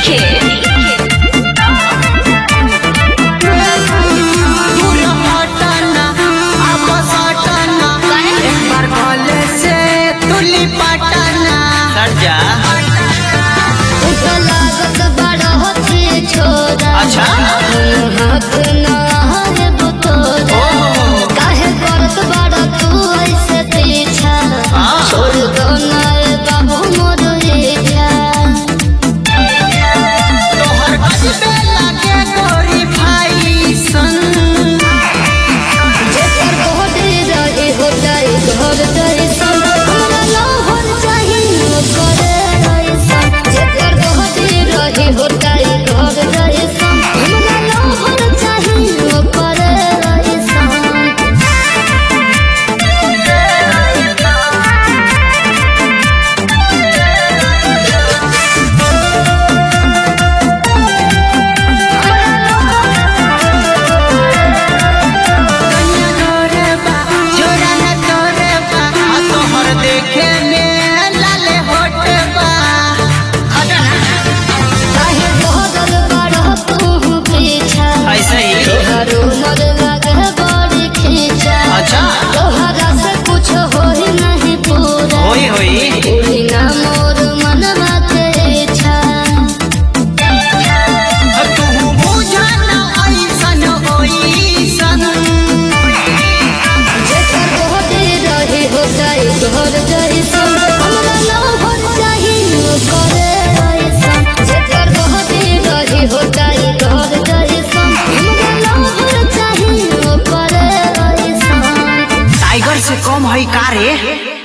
नइखे। अच्छा काहे करत बाड़ा तू ऐसे पीछा छोड़ दो ना बाबू मोर इच्छा तोहर गजबे लागे गोरी भाई सन जेकर बॉडी रही हो जाए घर जैसन हमरा लहर चाहिए करे ऐसन जेकर बॉडी रही हो जाए घर जैसन हमरा लहर चाहिए करे ऐसन देखे में लाले होट बा काहे बदल बाड़ा तू पीछा ऐसे ही तोहर उमर लगे बड़ी खींचा अच्छा तोहरा से कुछ होई नहीं पूरा होई होई पूरी ना मोर मनवा के इच्छा तू बुझा ना ऐसन होईसन जेकर बॉडी रही हो जाए घर जैसन हमरा लहर चाहिए करे ऐसन जेकर बॉडी रही हो जाए घर जैसन हमरा लहर चाहिए करे ऐसन टाइगर से कम है का रे।